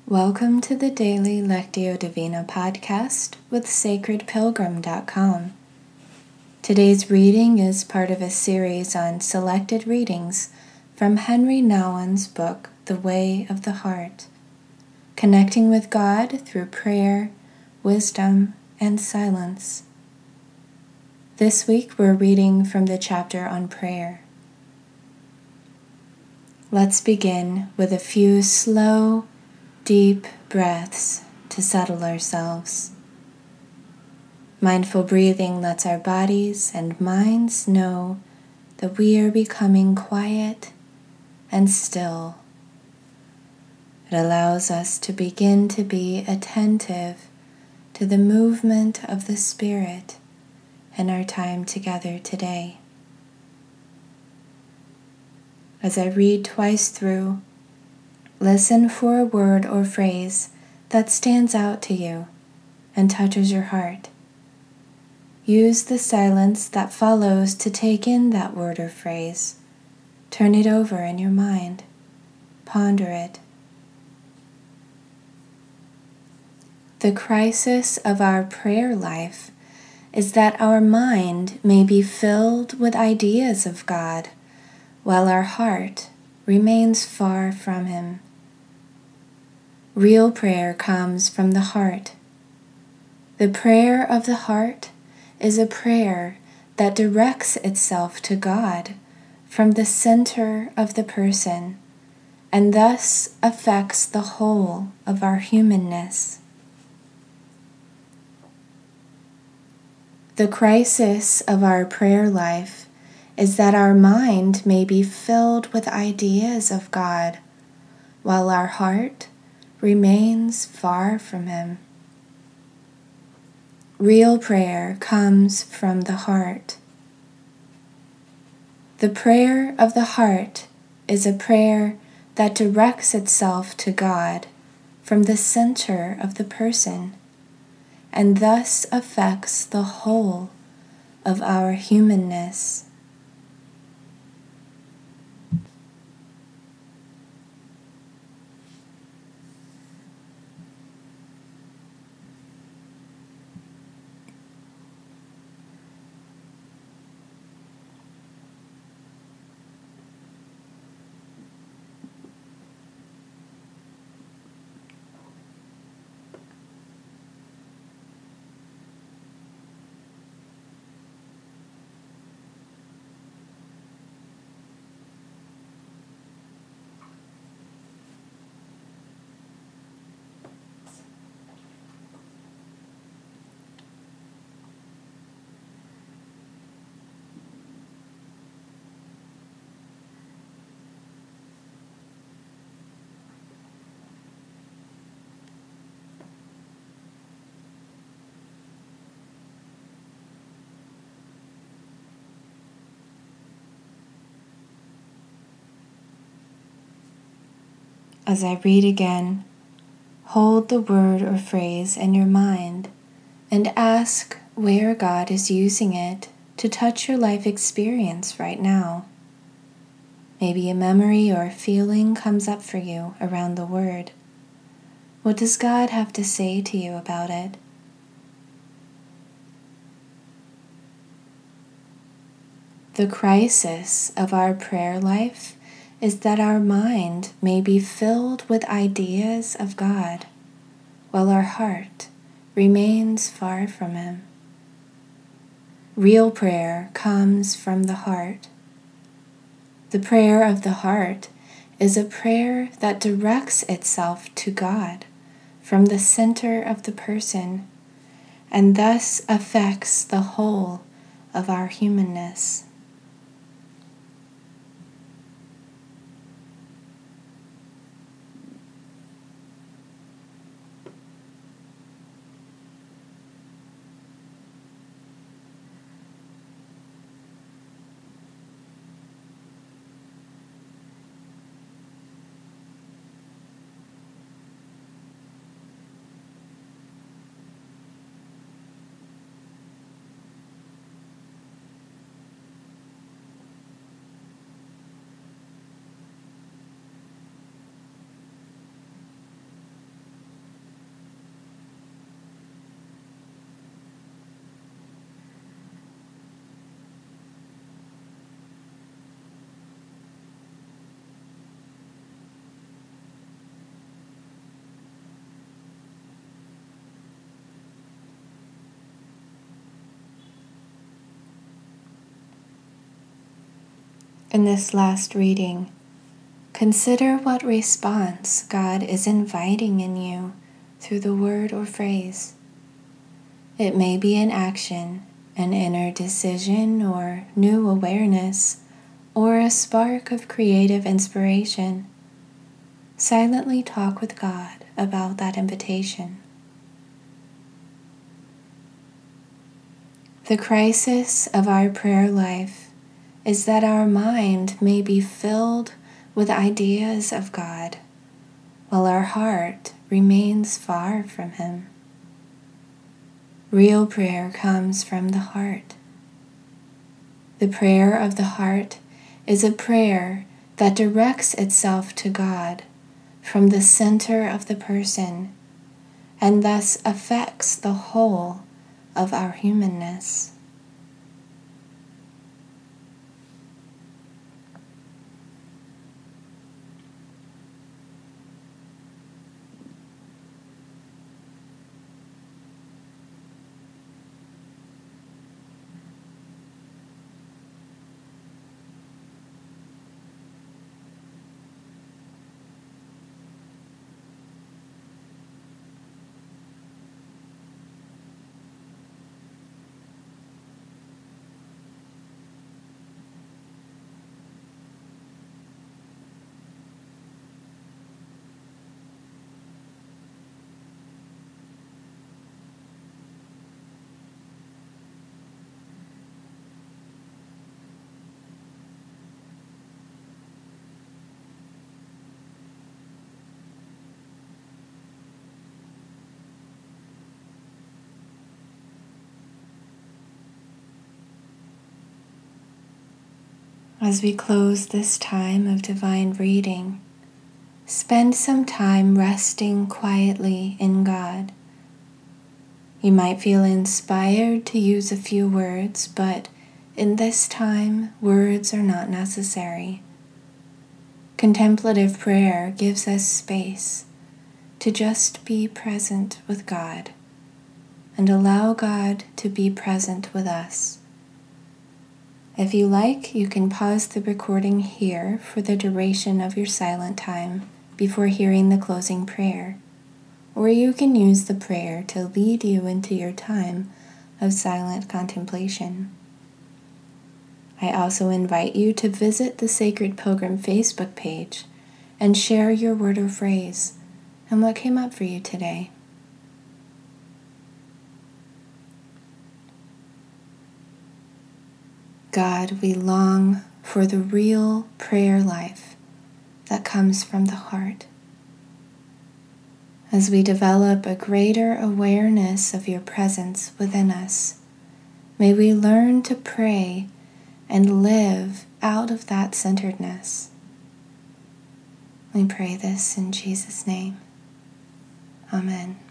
Welcome to the Daily Lectio Divina podcast with sacredpilgrim.com. Today's reading is part of a series on selected readings from Henry Nouwen's book, The Way of the Heart, connecting with God through prayer, wisdom, and silence. This week we're reading from the chapter on prayer. Let's begin with a few slow, deep breaths to settle ourselves. Mindful breathing lets our bodies and minds know that we are becoming quiet and still. It allows us to begin to be attentive to the movement of the Spirit in our time together today. As I read twice through, listen for a word or phrase that stands out to you and touches your heart. Use the silence that follows to take in that word or phrase. Turn it over in your mind. Ponder it. The crisis of our prayer life is that our mind may be filled with ideas of God, while our heart remains far from Him. Real prayer comes from the heart. The prayer of the heart is a prayer that directs itself to God from the center of the person and thus affects the whole of our humanness. The crisis of our prayer life is that our mind may be filled with ideas of God, while our heart remains far from Him. Real prayer comes from the heart. The prayer of the heart is a prayer that directs itself to God from the center of the person and thus affects the whole of our humanness. As I read again, hold the word or phrase in your mind and ask where God is using it to touch your life experience right now. Maybe a memory or a feeling comes up for you around the word. What does God have to say to you about it? The crisis of our prayer life is that our mind may be filled with ideas of God, while our heart remains far from Him. Real prayer comes from the heart. The prayer of the heart is a prayer that directs itself to God from the center of the person and thus affects the whole of our humanness. In this last reading, consider what response God is inviting in you through the word or phrase. It may be an action, an inner decision, or new awareness, or a spark of creative inspiration. Silently talk with God about that invitation. The crisis of our prayer life is that our mind may be filled with ideas of God, while our heart remains far from Him. Real prayer comes from the heart. The prayer of the heart is a prayer that directs itself to God from the center of the person, and thus affects the whole of our humanness. As we close this time of divine reading, spend some time resting quietly in God. You might feel inspired to use a few words, but in this time, words are not necessary. Contemplative prayer gives us space to just be present with God and allow God to be present with us. If you like, you can pause the recording here for the duration of your silent time before hearing the closing prayer, or you can use the prayer to lead you into your time of silent contemplation. I also invite you to visit the Sacred Pilgrim Facebook page and share your word or phrase and what came up for you today. God, we long for the real prayer life that comes from the heart. As we develop a greater awareness of your presence within us, may we learn to pray and live out of that centeredness. We pray this in Jesus' name. Amen.